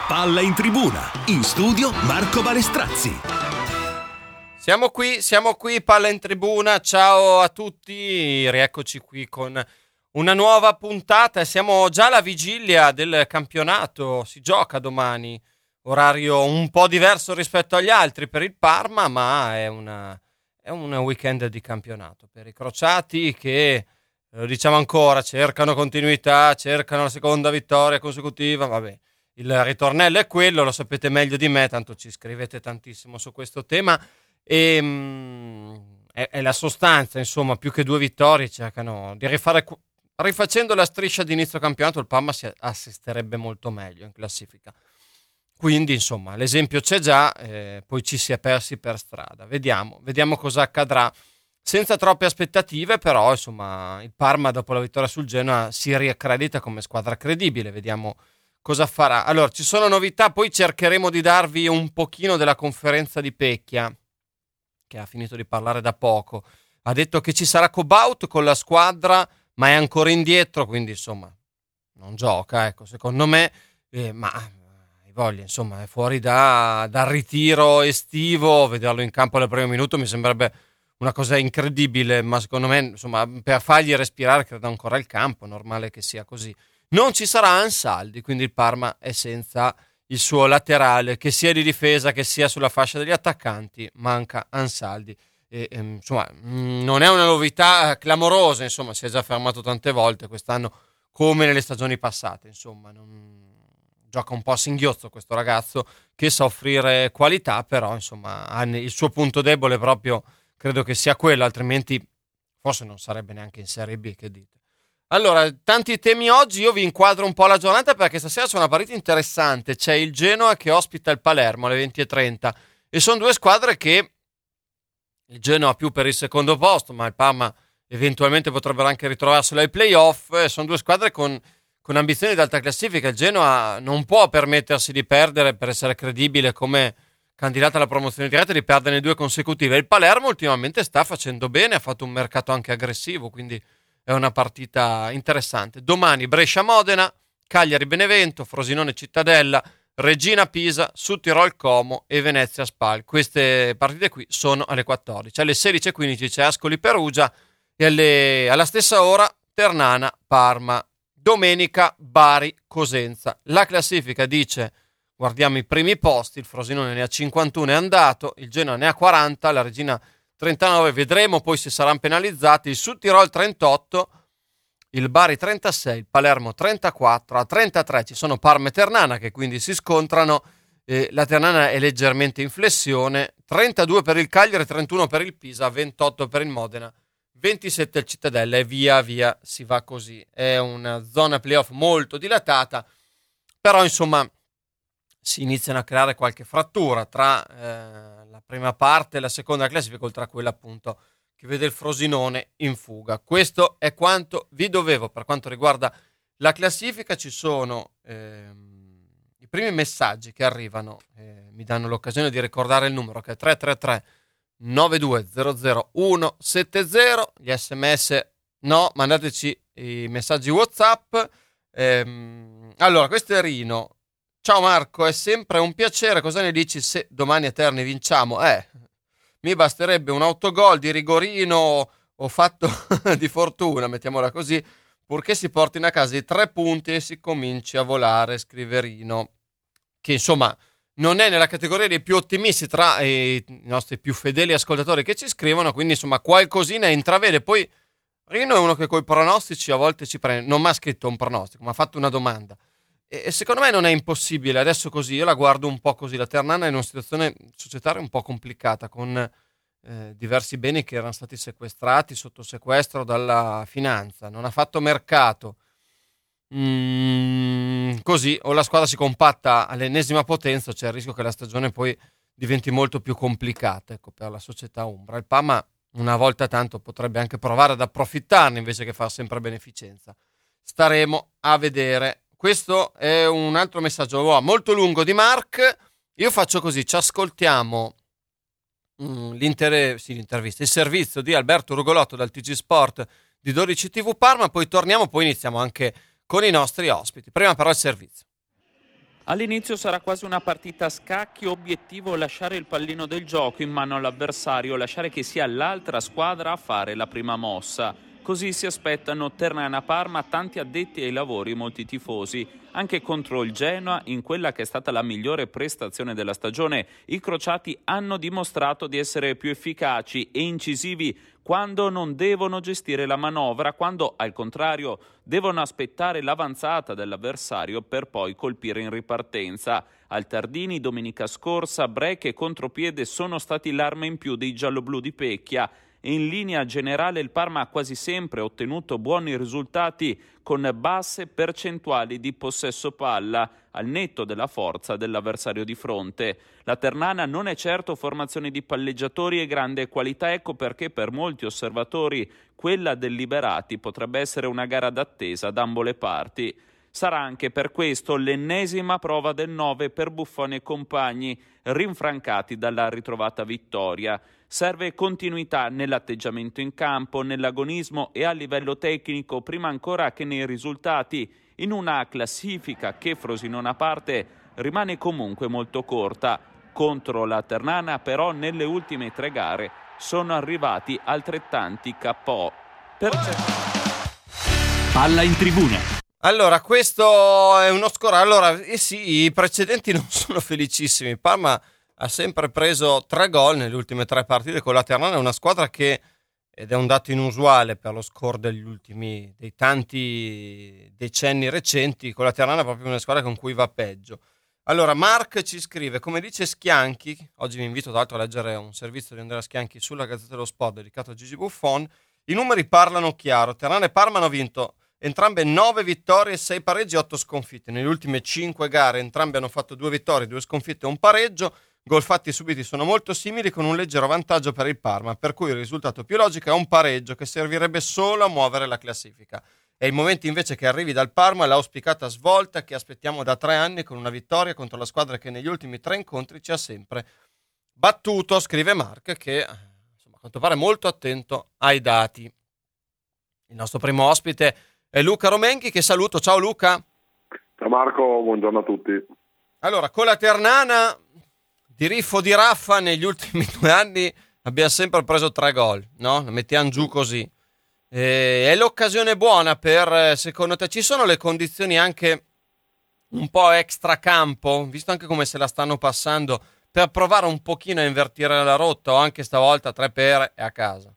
Palla in tribuna, in studio Marco Balestrazzi. Siamo qui, Palla in tribuna, ciao a tutti, rieccoci qui con una nuova puntata e siamo già alla vigilia del campionato, si gioca domani, orario un po' diverso rispetto agli altri per il Parma, ma è un weekend di campionato per i crociati che, lo diciamo ancora, cercano continuità, cercano la seconda vittoria consecutiva, vabbè. Il ritornello è quello, lo sapete meglio di me, tanto ci scrivete tantissimo su questo tema e è la sostanza, insomma, più che due vittorie cercano di rifare, rifacendo la striscia di inizio campionato il Parma si assisterebbe molto meglio in classifica, quindi insomma l'esempio c'è già, poi ci si è persi per strada, vediamo cosa accadrà, senza troppe aspettative, però insomma il Parma dopo la vittoria sul Genoa si riaccredita come squadra credibile, vediamo cosa farà. Allora, ci sono novità, poi cercheremo di darvi un pochino della conferenza di Pecchia, che ha finito di parlare da poco. Ha detto che ci sarà Cobaut con la squadra, ma è ancora indietro, quindi insomma non gioca, ecco, secondo me, ma hai voglia, insomma, è fuori dal ritiro estivo, vederlo in campo al primo minuto mi sembrerebbe una cosa incredibile, ma secondo me, insomma, per fargli respirare credo ancora il campo, è normale che sia così. Non ci sarà Ansaldi, quindi il Parma è senza il suo laterale, che sia di difesa che sia sulla fascia degli attaccanti, manca Ansaldi. Insomma, non è una novità clamorosa, insomma, si è già fermato tante volte quest'anno, come nelle stagioni passate, insomma, gioca un po' a singhiozzo questo ragazzo che sa offrire qualità, però insomma ha il suo punto debole proprio, credo che sia quello, altrimenti forse non sarebbe neanche in Serie B, che dite? Allora, tanti temi oggi, io vi inquadro un po' la giornata perché stasera c'è una partita interessante, c'è il Genoa che ospita il Palermo alle 20:30 e sono due squadre che il Genoa più per il secondo posto, ma il Parma eventualmente potrebbero anche ritrovarselo ai playoff, sono due squadre con ambizioni di alta classifica, il Genoa non può permettersi di perdere per essere credibile come candidata alla promozione diretta, di perderne due consecutive, il Palermo ultimamente sta facendo bene, ha fatto un mercato anche aggressivo, quindi è una partita interessante. Domani Brescia-Modena, Cagliari-Benevento, Frosinone-Cittadella, Regina-Pisa, Südtirol Como e Venezia-Spal. Queste partite qui sono alle 14. Alle 16:15 c'è Ascoli-Perugia e alla stessa ora Ternana-Parma. Domenica Bari-Cosenza. La classifica dice, guardiamo i primi posti, il Frosinone ne ha 51, è andato, il Genoa ne ha 40, la Regina 39, vedremo poi se saranno penalizzati, il Südtirol 38, il Bari 36, il Palermo 34, a 33 ci sono Parma e Ternana che quindi si scontrano, la Ternana è leggermente in flessione, 32 per il Cagliari, 31 per il Pisa, 28 per il Modena, 27 il Cittadella e via via si va così, è una zona playoff molto dilatata, però insomma si iniziano a creare qualche frattura tra la prima parte e la seconda classifica, oltre a quella appunto che vede il Frosinone in fuga. Questo è quanto vi dovevo per quanto riguarda la classifica. Ci sono i primi messaggi che arrivano, mi danno l'occasione di ricordare il numero che è 333 9200 170, gli sms no, mandateci i messaggi WhatsApp. Allora, questo è Rino. Ciao Marco, è sempre un piacere, cosa ne dici se domani a Terni vinciamo? Mi basterebbe un autogol di rigorino o fatto di fortuna, mettiamola così, purché si portino a casa i 3 punti e si cominci a volare, scrive Rino, che insomma non è nella categoria dei più ottimisti tra i nostri più fedeli ascoltatori che ci scrivono, quindi insomma qualcosina intravede. Poi Rino è uno che coi pronostici a volte ci prende, non mi ha scritto un pronostico, mi ha fatto una domanda. E secondo me non è impossibile, adesso così, io la guardo un po' così, la Ternana è in una situazione societaria un po' complicata, con diversi beni che erano stati sequestrati, sotto sequestro dalla finanza, non ha fatto mercato, così, o la squadra si compatta all'ennesima potenza, c'è il rischio che la stagione poi diventi molto più complicata, ecco, per la società umbra. Il Parma una volta tanto potrebbe anche provare ad approfittarne invece che far sempre beneficenza. Staremo a vedere. Questo è un altro messaggio molto lungo di Mark. Io faccio così, ci ascoltiamo l'intervista, il servizio di Alberto Rugolotto dal TG Sport di 12 TV Parma, poi torniamo, poi iniziamo anche con i nostri ospiti. Prima però il servizio. All'inizio sarà quasi una partita a scacchi, obiettivo lasciare il pallino del gioco in mano all'avversario, lasciare che sia l'altra squadra a fare la prima mossa. Così si aspettano Ternana-Parma, tanti addetti ai lavori e molti tifosi. Anche contro il Genoa, in quella che è stata la migliore prestazione della stagione, i crociati hanno dimostrato di essere più efficaci e incisivi quando non devono gestire la manovra, quando al contrario devono aspettare l'avanzata dell'avversario per poi colpire in ripartenza. Al Tardini domenica scorsa break e contropiede sono stati l'arma in più dei gialloblu di Pecchia. In linea generale il Parma ha quasi sempre ottenuto buoni risultati con basse percentuali di possesso palla, al netto della forza dell'avversario di fronte. La Ternana non è certo formazione di palleggiatori e grande qualità, ecco perché per molti osservatori quella del Liberati potrebbe essere una gara d'attesa da ambo le parti. Sarà anche per questo l'ennesima prova del 9 per Buffon e compagni, rinfrancati dalla ritrovata vittoria. Serve continuità nell'atteggiamento in campo, nell'agonismo e a livello tecnico, prima ancora che nei risultati, in una classifica che, Frosinone a parte, rimane comunque molto corta. Contro la Ternana, però, nelle ultime 3 gare sono arrivati altrettanti KO. Palla in tribuna. Allora, questo è uno score. Allora, sì, i precedenti non sono felicissimi. Parma ha sempre preso 3 gol nelle ultime 3 partite con la Ternana, è una squadra che, ed è un dato inusuale per lo score dei tanti decenni recenti, con la Ternana è proprio una squadra con cui va peggio. Allora, Mark ci scrive, come dice Schianchi, oggi vi invito tra l'altro a leggere un servizio di Andrea Schianchi sulla Gazzetta dello Sport dedicato a Gigi Buffon, i numeri parlano chiaro, Ternana e Parma hanno vinto entrambe 9 vittorie, 6 pareggi e 8 sconfitte. Nelle ultime 5 gare entrambi hanno fatto 2 vittorie, 2 sconfitte e un pareggio. Gol fatti subiti sono molto simili con un leggero vantaggio per il Parma, per cui il risultato più logico è un pareggio che servirebbe solo a muovere la classifica. È il momento invece che arrivi dal Parma l'auspicata svolta che aspettiamo da 3 anni con una vittoria contro la squadra che negli ultimi 3 incontri ci ha sempre battuto, scrive Mark, che insomma, a quanto pare è molto attento ai dati. Il nostro primo ospite è Luca Romenghi, che saluto. Ciao Luca. Ciao Marco, buongiorno a tutti. Allora, con la Ternana, di riffo di raffa, negli ultimi 2 anni abbiamo sempre preso 3 gol, no? La mettiamo giù così. È l'occasione buona per, secondo te, ci sono le condizioni anche un po' extracampo, visto anche come se la stanno passando, per provare un pochino a invertire la rotta, o anche stavolta 3 pere e a casa?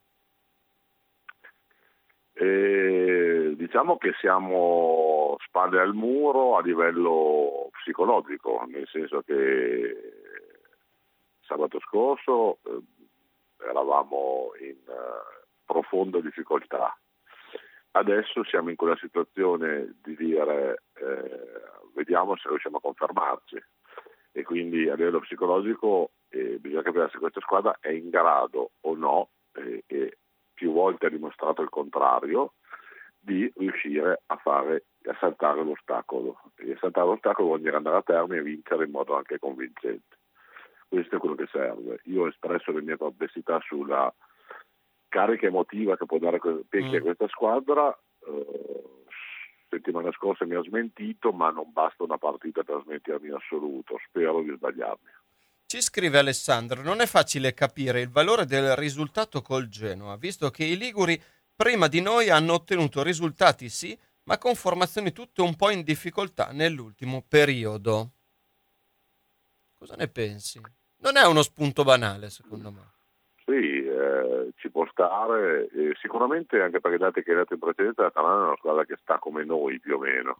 Diciamo che siamo spalle al muro a livello psicologico, nel senso che sabato scorso eravamo in profonda difficoltà. Adesso siamo in quella situazione di dire vediamo se riusciamo a confermarci, e quindi a livello psicologico bisogna capire se questa squadra è in grado o no, e più volte ha dimostrato il contrario, di riuscire a saltare l'ostacolo. E saltare l'ostacolo vuol dire andare a termine e vincere in modo anche convincente. Questo è quello che serve. Io ho espresso le mie perplessità sulla carica emotiva che può dare Pecchia a questa squadra. Settimana scorsa mi ha smentito, ma non basta una partita per smentirmi in assoluto. Spero di sbagliarmi. Ci scrive Alessandro, non è facile capire il valore del risultato col Genoa, visto che i liguri prima di noi hanno ottenuto risultati sì, ma con formazioni tutte un po' in difficoltà nell'ultimo periodo. Cosa ne pensi? Non è uno spunto banale, secondo me. Sì, ci può stare, sicuramente anche perché i dati che hai dato in precedenza, la Ternana è una squadra che sta come noi più o meno.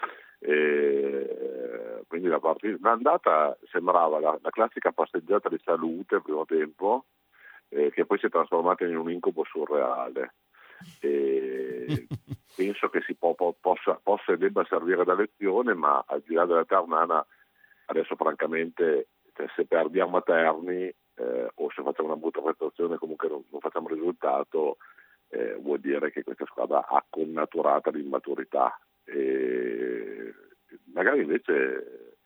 Quindi l'andata sembrava la classica passeggiata di salute al primo tempo, che poi si è trasformata in un incubo surreale. Penso che possa e debba servire da lezione, ma al di là della Ternana adesso francamente, se perdiamo a Terni o se facciamo una brutta prestazione, comunque non facciamo risultato, vuol dire che questa squadra ha connaturata l'immaturità. Magari invece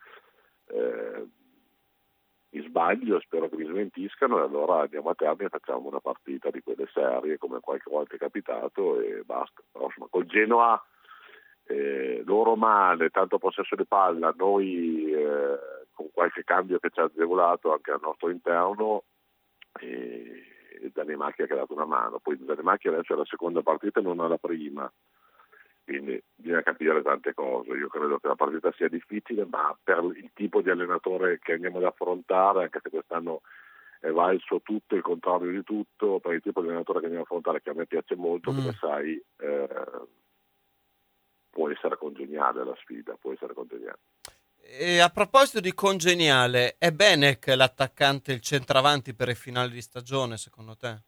mi sbaglio, spero che mi smentiscano, e allora andiamo a Terni e facciamo una partita di quelle serie come qualche volta è capitato e basta. Però insomma, col Genoa loro male, tanto possesso di palla, noi con qualche cambio che ci ha agevolato anche al nostro interno, e Zanimacchia che ha dato una mano. Poi Zanimacchia adesso è la seconda partita e non è la prima, quindi bisogna capire tante cose. Io credo che la partita sia difficile, ma per il tipo di allenatore che andiamo ad affrontare, anche se quest'anno è valso tutto il contrario di tutto, per il tipo di allenatore che andiamo ad affrontare, che a me piace molto, come sai, può essere congeniale la sfida, può essere congeniale. E a proposito di congeniale, è Benek l'attaccante, il centravanti per il finale di stagione, secondo te?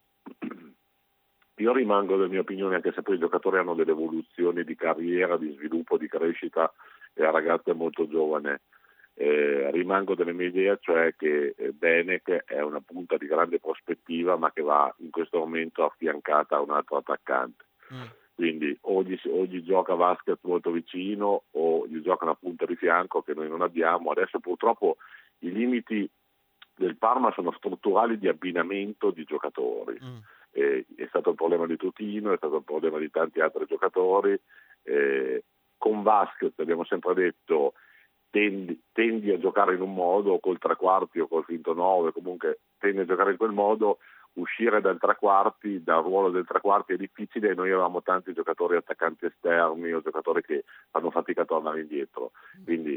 Io rimango della mia opinione, anche se poi i giocatori hanno delle evoluzioni di carriera, di sviluppo, di crescita, e la ragazza è molto giovane. Rimango delle mie idee, cioè che Benek è una punta di grande prospettiva, ma che va in questo momento affiancata a un altro attaccante. Quindi o gli gioca Vasquez molto vicino o gli gioca una punta di fianco che noi non abbiamo. Adesso purtroppo i limiti del Parma sono strutturali di abbinamento di giocatori. È stato il problema di Tutino, è stato il problema di tanti altri giocatori. Con Vasquez abbiamo sempre detto tendi a giocare in un modo, col tre quarti o col finto 9, comunque tendi a giocare in quel modo. Uscire dal ruolo del tre quarti è difficile, e noi avevamo tanti giocatori attaccanti esterni o giocatori che fanno fatica a tornare indietro, quindi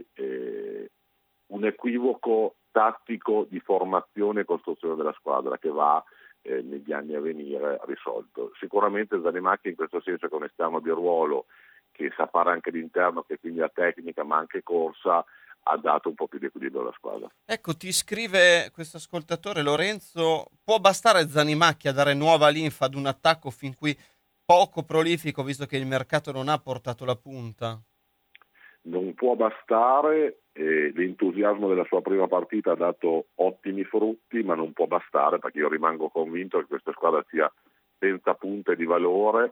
un equivoco tattico di formazione e costruzione della squadra che va negli anni a venire risolto. Sicuramente Zanimacchia in questo senso, che è un esterno di ruolo che sa fare anche l'interno, che quindi ha tecnica ma anche corsa, ha dato un po' più di equilibrio alla squadra. Ecco, ti scrive questo ascoltatore Lorenzo: può bastare Zanimacchia a dare nuova linfa ad un attacco fin qui poco prolifico, visto che il mercato non ha portato la punta? Non può bastare, l'entusiasmo della sua prima partita ha dato ottimi frutti, ma non può bastare, perché io rimango convinto che questa squadra sia senza punte di valore,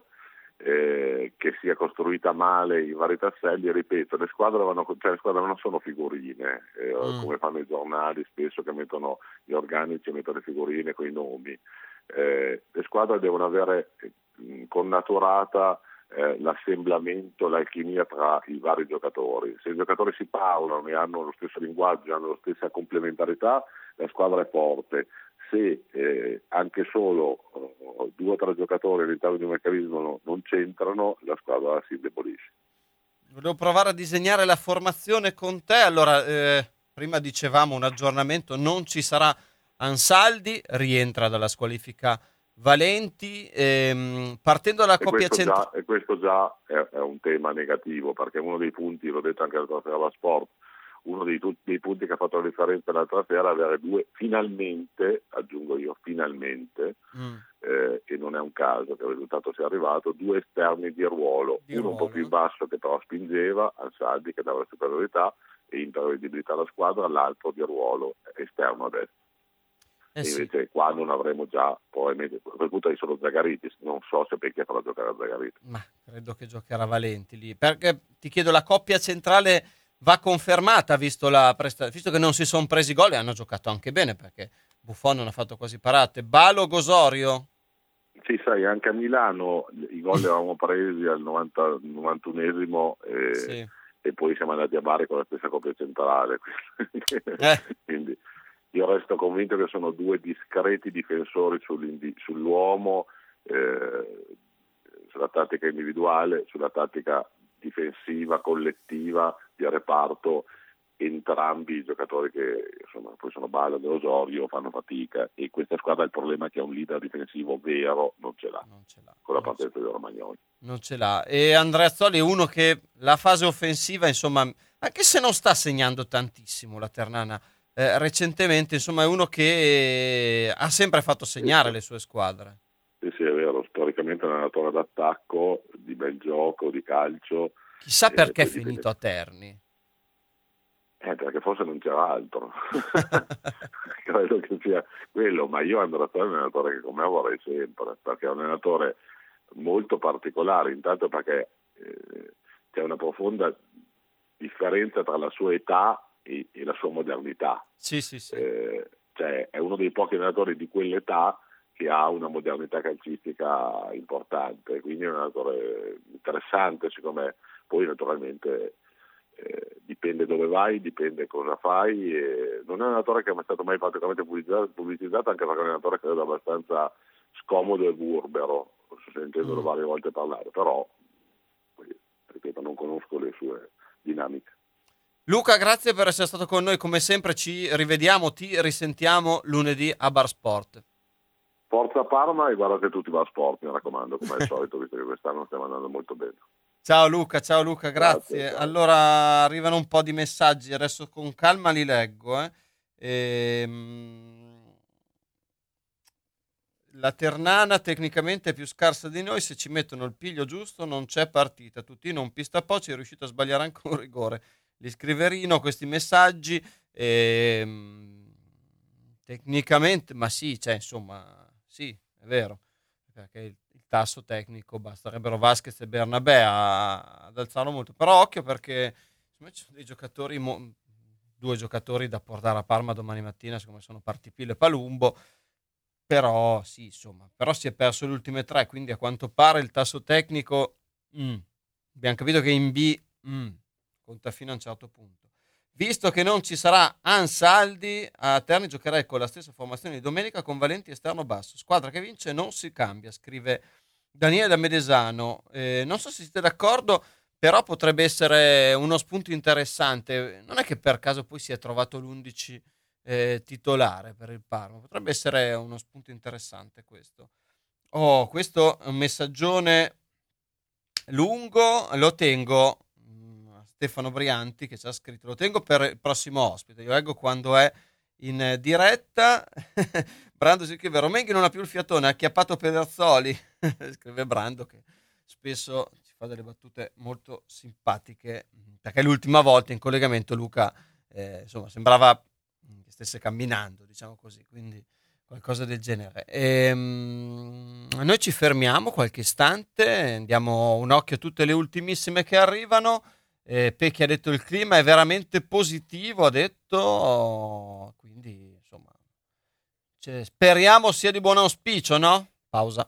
che sia costruita male in vari tasselli. Ripeto, le squadre non sono figurine, come fanno i giornali spesso, che mettono gli organici e mettono le figurine con i nomi. Le squadre devono avere connaturata l'assemblamento, l'alchimia tra i vari giocatori. Se i giocatori si parlano e hanno lo stesso linguaggio, hanno la stessa complementarità, la squadra è forte. Se anche solo 2 o 3 giocatori all'interno di un meccanismo non c'entrano, la squadra si indebolisce. Volevo provare a disegnare la formazione con te. Allora, prima dicevamo un aggiornamento: non ci sarà Ansaldi, rientra dalla squalifica Valenti, partendo dalla coppia centrale. E questo già è un tema negativo, perché uno dei punti, l'ho detto anche l'altra sera alla Sport, uno dei punti che ha fatto la differenza l'altra sera è avere 2, finalmente, aggiungo io, finalmente, e non è un caso che il risultato sia arrivato, 2 esterni di ruolo, uno un po' più basso che però spingeva, Ansaldi che dava superiorità e imprevedibilità alla squadra, l'altro di ruolo esterno adesso. Invece qua non avremo già, probabilmente, per cui hai solo Zagaritis, non so se perché farà giocare a Zagaritis. Ma credo che giocherà Valenti lì, perché ti chiedo, la coppia centrale va confermata, visto che non si sono presi gol e hanno giocato anche bene, perché Buffon non ha fatto quasi parate. Balo, Gosorio? Sì, sai, anche a Milano i gol li avevamo presi al 91esimo e poi siamo andati a Bari con la stessa coppia centrale. Quindi io resto convinto che sono 2 discreti difensori sull'uomo, sulla tattica individuale, sulla tattica difensiva, collettiva, di reparto. Entrambi i giocatori che insomma poi sono Bala e Osorio fanno fatica, e questa squadra ha il problema che è un leader difensivo vero, non ce l'ha. Con la partenza di Romagnoli non ce l'ha. E Andreazzoli è uno che la fase offensiva, insomma, anche se non sta segnando tantissimo la Ternana recentemente, insomma è uno che ha sempre fatto segnare le sue squadre. Sì, è vero, storicamente è un allenatore d'attacco, di bel gioco, di calcio. Chissà perché è finito a Terni. Perché forse non c'era altro. Credo che sia quello, ma io Andreazzoli è un allenatore che con me vorrei sempre, perché è un allenatore molto particolare, intanto perché c'è una profonda differenza tra la sua età e la sua modernità. Sì. Cioè è uno dei pochi allenatori di quell'età che ha una modernità calcistica importante, quindi è un allenatore interessante secondo me, Poi naturalmente dipende dove vai, dipende cosa fai, non è un allenatore che è stato mai praticamente pubblicizzato, anche perché è un allenatore credo abbastanza scomodo e burbero, sentendolo varie volte parlare, però ripeto, non conosco le sue dinamiche. Luca, grazie per essere stato con noi, come sempre ci rivediamo, ti risentiamo lunedì a Bar Sport. Forza Parma e guardate tutti Bar Sport, mi raccomando, come al solito, visto che quest'anno stiamo andando molto bene. Ciao Luca, grazie. Ciao. Allora arrivano un po' di messaggi, adesso con calma li leggo. La Ternana tecnicamente è più scarsa di noi, se ci mettono il piglio giusto non c'è partita. Tutino un pista Poci è riuscito a sbagliare anche un rigore. Li scriverino questi messaggi. Tecnicamente, ma sì, cioè insomma, sì, è vero, perché il tasso tecnico basterebbero Vasquez e Bernabé ad alzarlo molto, però occhio perché ci sono dei giocatori, due giocatori da portare a Parma domani mattina, siccome sono Partipillo e Palumbo, però sì, insomma, però si è perso le ultime tre, quindi a quanto pare il tasso tecnico abbiamo capito che in B conta fino a un certo punto. Visto che non ci sarà Ansaldi, a Terni giocherei con la stessa formazione di domenica con Valenti esterno basso. Squadra che vince non si cambia, scrive Daniele da Medesano. Non so se siete d'accordo, però potrebbe essere uno spunto interessante. Non è che per caso poi si è trovato l'11 titolare per il Parma. Potrebbe essere uno spunto interessante questo. Questo è un messaggione lungo, lo tengo... Stefano Brianti che ci ha scritto, lo tengo per il prossimo ospite, io leggo quando è in diretta. Brando si scrive, Romenghi non ha più il fiatone, ha acchiappato Pederzoli. Scrive Brando che spesso ci fa delle battute molto simpatiche, perché l'ultima volta in collegamento Luca insomma sembrava che stesse camminando, diciamo così, quindi qualcosa del genere. Noi ci fermiamo qualche istante, diamo un occhio a tutte le ultimissime che arrivano. Pecchi ha detto il clima è veramente positivo, ha detto, quindi insomma speriamo sia di buon auspicio, no? Pausa.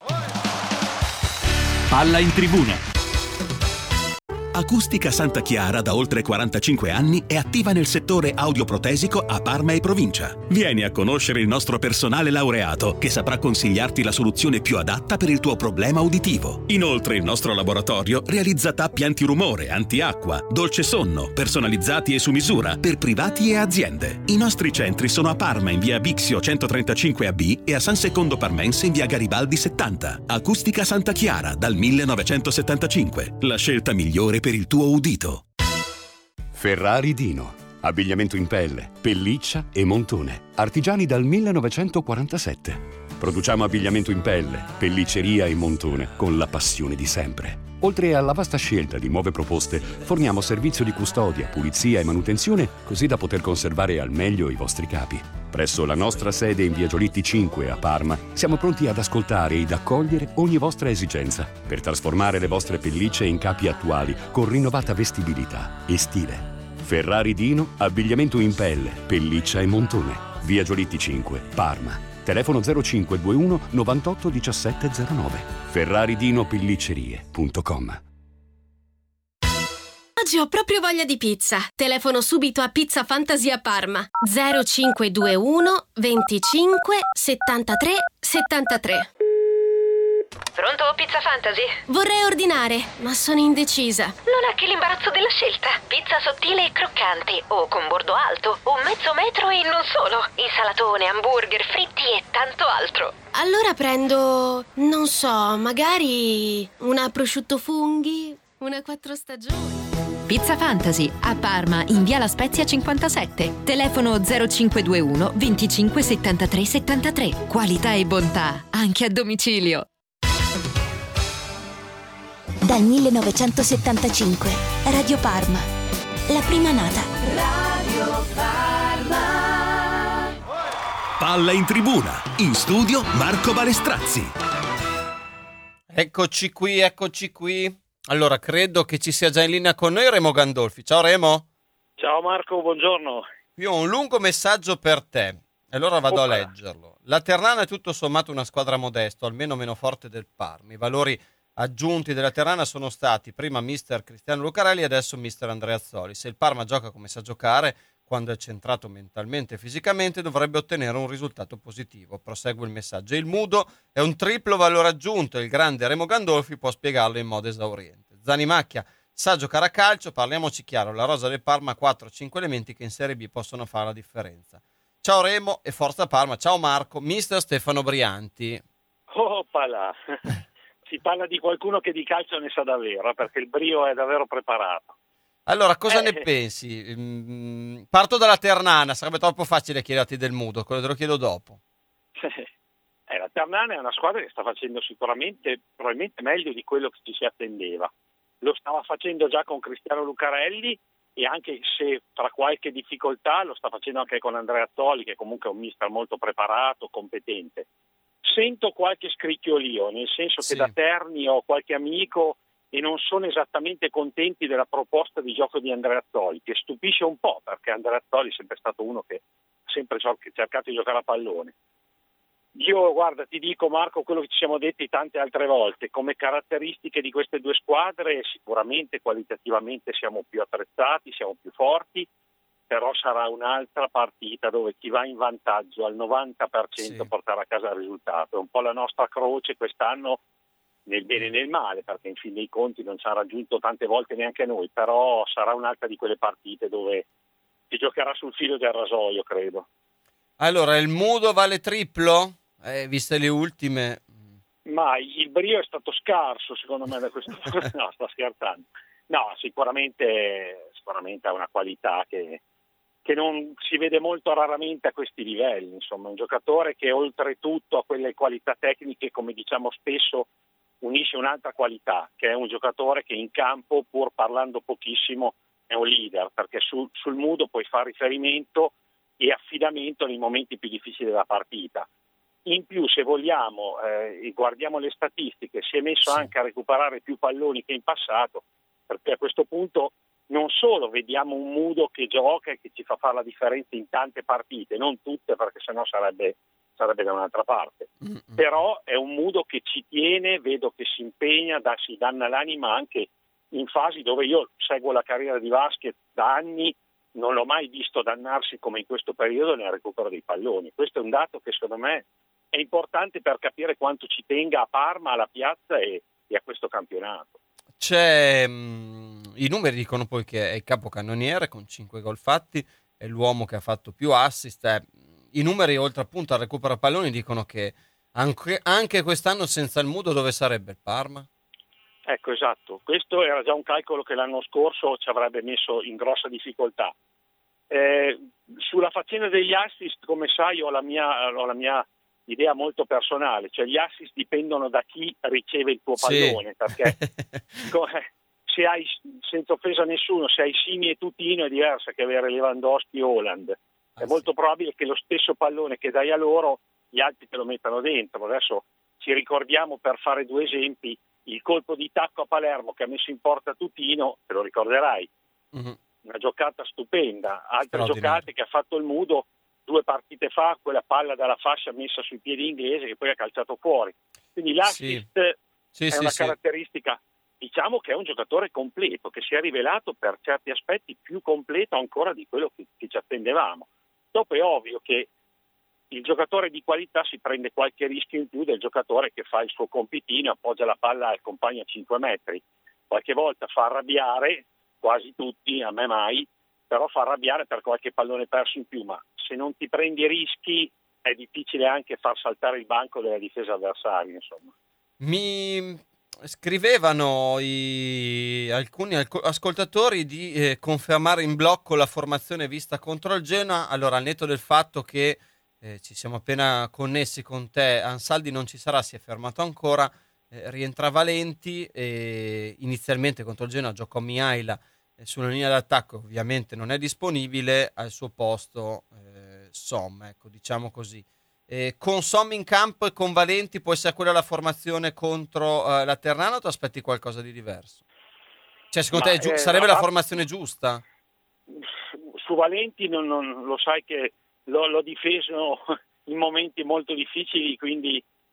Palla in tribuna. Acustica Santa Chiara da oltre 45 anni è attiva nel settore audioprotesico a Parma e provincia. Vieni a conoscere il nostro personale laureato che saprà consigliarti la soluzione più adatta per il tuo problema uditivo. Inoltre il nostro laboratorio realizza tappi antirumore, antiacqua, dolce sonno, personalizzati e su misura per privati e aziende. I nostri centri sono a Parma in via Bixio 135AB e a San Secondo Parmense in via Garibaldi 70. Acustica Santa Chiara dal 1975. La scelta migliore per il tuo udito. Ferrari Dino. Abbigliamento in pelle, pelliccia e montone. Artigiani dal 1947. Produciamo abbigliamento in pelle, pellicceria e montone con la passione di sempre. Oltre alla vasta scelta di nuove proposte, forniamo servizio di custodia, pulizia e manutenzione così da poter conservare al meglio i vostri capi. Presso la nostra sede in via Giolitti 5 a Parma siamo pronti ad ascoltare ed accogliere ogni vostra esigenza per trasformare le vostre pellicce in capi attuali con rinnovata vestibilità e stile. Ferrari Dino, abbigliamento in pelle, pelliccia e montone. Via Giolitti 5, Parma. Telefono 0521 98 17 09. ferraridinopelliccerie.com. Oggi ho proprio voglia di pizza. Telefono subito a Pizza Fantasia Parma 0521 25 73 73. Pronto, Pizza Fantasy? Vorrei ordinare, ma sono indecisa. Non ha che l'imbarazzo della scelta. Pizza sottile e croccante, o con bordo alto, o mezzo metro e non solo. Insalatone, hamburger, fritti e tanto altro. Allora prendo, non so, magari una prosciutto funghi, una 4 stagioni. Pizza Fantasy a Parma in via La Spezia 57. Telefono 0521 25 73 73. Qualità e bontà anche a domicilio. Dal 1975 Radio Parma, la prima nata. Radio Parma. Palla in tribuna. In studio Marco Balestrazzi. Eccoci qui. Allora, credo che ci sia già in linea con noi Remo Gandolfi. Ciao Remo. Ciao Marco, buongiorno. Io ho un lungo messaggio per te, e allora vado a leggerlo. La Ternana è tutto sommato una squadra modesta, almeno meno forte del Parma. I valori aggiunti della Ternana sono stati prima mister Cristiano Lucarelli e adesso mister Andreazzoli. Se il Parma gioca come sa giocare, quando è centrato mentalmente e fisicamente, dovrebbe ottenere un risultato positivo. Prosegue il messaggio. Il Mudo è un triplo valore aggiunto e il grande Remo Gandolfi può spiegarlo in modo esauriente. Zanimacchia sa giocare a calcio, parliamoci chiaro, la rosa del Parma ha 4-5 elementi che in Serie B possono fare la differenza. Ciao Remo e forza Parma, ciao Marco, mister Stefano Brianti. Oppala, si parla di qualcuno che di calcio ne sa davvero, perché il brio è davvero preparato. Allora, cosa ne pensi? Parto dalla Ternana, sarebbe troppo facile chiederti del Mudo, quello te lo chiedo dopo. La Ternana è una squadra che sta facendo probabilmente meglio di quello che ci si attendeva. Lo stava facendo già con Cristiano Lucarelli e anche se tra qualche difficoltà lo sta facendo anche con Andreazzoli, che comunque è un mister molto preparato, competente. Sento qualche scricchiolio, nel senso che da Terni ho qualche amico e non sono esattamente contenti della proposta di gioco di Andreazzoli, che stupisce un po' perché Andreazzoli è sempre stato uno che ha sempre cercato di giocare a pallone. Io, guarda, ti dico Marco quello che ci siamo detti tante altre volte, come caratteristiche di queste due squadre sicuramente qualitativamente siamo più attrezzati, siamo più forti, però sarà un'altra partita dove chi va in vantaggio al 90% porterà a casa il risultato. È un po' la nostra croce quest'anno, nel bene e nel male, perché in fin dei conti non ci ha raggiunto tante volte neanche noi, però sarà un'altra di quelle partite dove si giocherà sul filo del rasoio, credo. Allora, il Mudo vale triplo? Viste le ultime... Ma il brio è stato scarso, secondo me, da questo no, sto scherzando. No, sicuramente ha una qualità che non si vede molto raramente a questi livelli. Insomma, un giocatore che oltretutto a quelle qualità tecniche, come diciamo spesso, unisce un'altra qualità, che è un giocatore che in campo, pur parlando pochissimo, è un leader, perché sul Mudo puoi fare riferimento e affidamento nei momenti più difficili della partita. In più, se vogliamo, guardiamo le statistiche, si è messo anche a recuperare più palloni che in passato, perché a questo punto non solo vediamo un Mudo che gioca e che ci fa fare la differenza in tante partite, non tutte perché sennò sarebbe da un'altra parte, però è un Mudo che ci tiene, vedo che si impegna, si danna l'anima anche in fasi dove io seguo la carriera di Vasquez da anni, non l'ho mai visto dannarsi come in questo periodo nel recupero dei palloni. Questo è un dato che secondo me è importante per capire quanto ci tenga a Parma, alla piazza e a questo campionato. I numeri dicono poi che è il capocannoniere con 5 gol fatti, è l'uomo che ha fatto più assist. I numeri, oltre appunto al recupero palloni, dicono che anche quest'anno senza il Mudo dove sarebbe il Parma? Ecco, esatto. Questo era già un calcolo che l'anno scorso ci avrebbe messo in grossa difficoltà. Sulla faccenda degli assist, come sai, ho la mia idea molto personale, cioè gli assist dipendono da chi riceve il tuo pallone, perché se hai, senza offesa a nessuno, se hai Simi e Tutino è diverso che avere Lewandowski e Haaland. È molto probabile che lo stesso pallone che dai a loro gli altri te lo mettano dentro. Adesso ci ricordiamo, per fare due esempi, il colpo di tacco a Palermo che ha messo in porta Tutino, te lo ricorderai, una giocata stupenda. Altre giocate che ha fatto il Mudo 2 partite fa, quella palla dalla fascia messa sui piedi inglese che poi ha calciato fuori. Quindi l'assist è una caratteristica, diciamo che è un giocatore completo, che si è rivelato per certi aspetti più completo ancora di quello che ci attendevamo. Dopo è ovvio che il giocatore di qualità si prende qualche rischio in più del giocatore che fa il suo compitino e appoggia la palla al compagno a 5 metri. Qualche volta fa arrabbiare, quasi tutti, a me mai, però fa arrabbiare per qualche pallone perso in più, ma se non ti prendi rischi è difficile anche far saltare il banco della difesa avversaria, insomma. Mi scrivevano alcuni ascoltatori di confermare in blocco la formazione vista contro il Genoa. Allora, al netto del fatto che ci siamo appena connessi con te, Ansaldi non ci sarà, si è fermato ancora, rientra Valenti, inizialmente contro il Genoa giocò Mihaila sulla linea d'attacco, ovviamente non è disponibile, al suo posto Som, ecco, diciamo così. Con Som in campo e con Valenti può essere quella la formazione contro la Ternana, o ti aspetti qualcosa di diverso? Cioè, secondo te sarebbe la formazione giusta? Su Valenti non lo sai che l'ho difeso in momenti molto difficili, quindi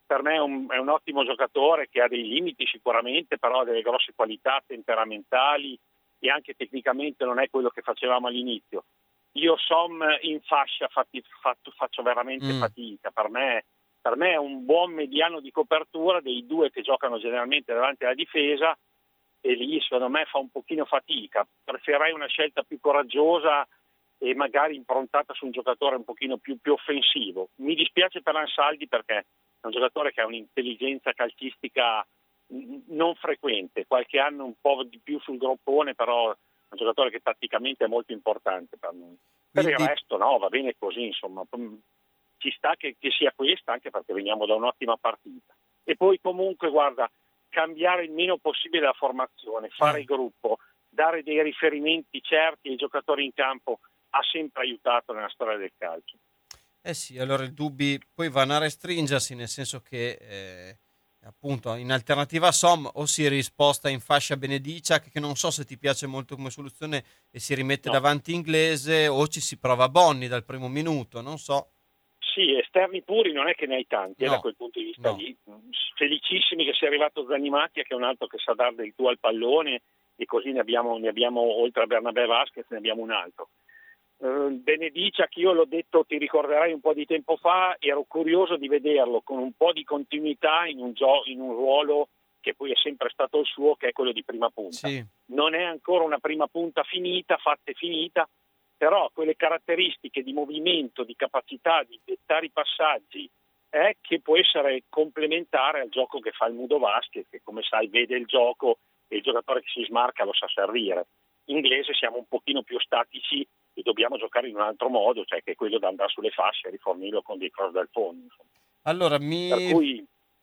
per me è un ottimo giocatore che ha dei limiti sicuramente, però ha delle grosse qualità temperamentali e anche tecnicamente non è quello che facevamo all'inizio. Io in fascia faccio veramente fatica, per me è un buon mediano di copertura dei due che giocano generalmente davanti alla difesa, e lì secondo me fa un pochino fatica. Preferirei una scelta più coraggiosa e magari improntata su un giocatore un pochino più offensivo. Mi dispiace per Ansaldi perché è un giocatore che ha un'intelligenza calcistica non frequente, qualche anno un po' di più sul groppone, però è un giocatore che tatticamente è molto importante per noi. Per il resto no, va bene così, insomma, ci sta che sia questa, anche perché veniamo da un'ottima partita. E poi comunque, guarda, cambiare il meno possibile la formazione, fare il gruppo, dare dei riferimenti certi ai giocatori in campo ha sempre aiutato nella storia del calcio. Sì, allora i dubbi poi vanno a restringersi, nel senso che appunto in alternativa a Som o si risposta in fascia Benediciak, che non so se ti piace molto come soluzione, e si rimette davanti Inglese, o ci si prova Bonni dal primo minuto, non so. Sì, esterni puri non è che ne hai tanti, da quel punto di vista lì. Felicissimi che sia arrivato Zanimacchia, che è un altro che sa dare del tuo al pallone, e così ne abbiamo oltre a Bernabé Vasquez ne abbiamo un altro. Benediciak, io l'ho detto, ti ricorderai un po' di tempo fa, ero curioso di vederlo con un po' di continuità in un ruolo che poi è sempre stato il suo, che è quello di prima punta. Sì. Non è ancora una prima punta fatta e finita, però quelle caratteristiche di movimento, di capacità di dettare i passaggi, che può essere complementare al gioco che fa il Mudo Vasquez, che come sai vede il gioco e il giocatore che si smarca lo sa servire. Inglese siamo un pochino più statici e dobbiamo giocare in un altro modo, cioè che è quello da andare sulle fasce e rifornirlo con dei cross dal fondo. Insomma. Allora per cui...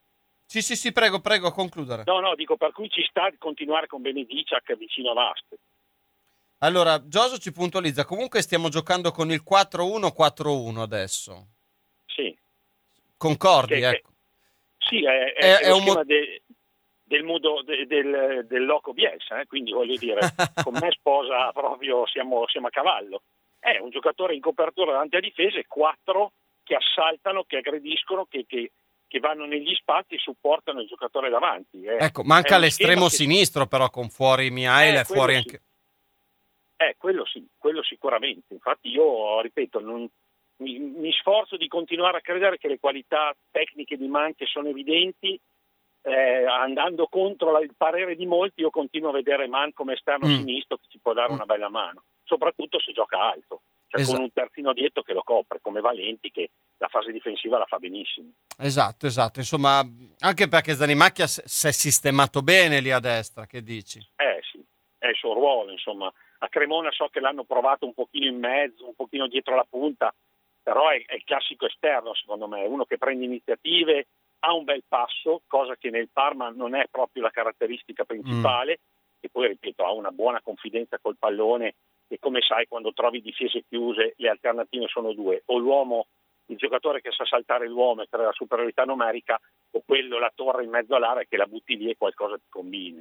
Sì, prego, concludere. No, dico, per cui ci sta di continuare con Benediciak vicino a Vasquez. Allora, Giorgio ci puntualizza, comunque stiamo giocando con il 4-1-4-1 adesso. Sì. Concordi, ecco. Sì, è lo schema del Loco Bielsa, quindi voglio dire, con me sposa proprio, siamo a cavallo. È un giocatore in copertura davanti a difesa e 4 che assaltano, che aggrediscono, che vanno negli spazi e supportano il giocatore davanti. Ecco, manca l'estremo sinistro però, con fuori Mihail e fuori anche... Quello sicuramente. Infatti io, ripeto, mi sforzo di continuare a credere che le qualità tecniche di Manche sono evidenti, andando contro il parere di molti. Io continuo a vedere Man come esterno sinistro che ci può dare una bella mano, soprattutto se gioca alto, cioè con un terzino dietro che lo copre, come Valenti, che la fase difensiva la fa benissimo. Esatto, insomma, anche perché Zanimacchia si è sistemato bene lì a destra, che dici? Sì, è il suo ruolo, insomma. A Cremona so che l'hanno provato un pochino in mezzo, un pochino dietro la punta, però è il classico esterno, secondo me, è uno che prende iniziative, ha un bel passo, cosa che nel Parma non è proprio la caratteristica principale, e poi, ripeto, ha una buona confidenza col pallone, e come sai, quando trovi difese chiuse le alternative sono due: o il giocatore che sa saltare l'uomo e crea la superiorità numerica, o quello, la torre in mezzo all'area, che la butti lì e qualcosa ti combini.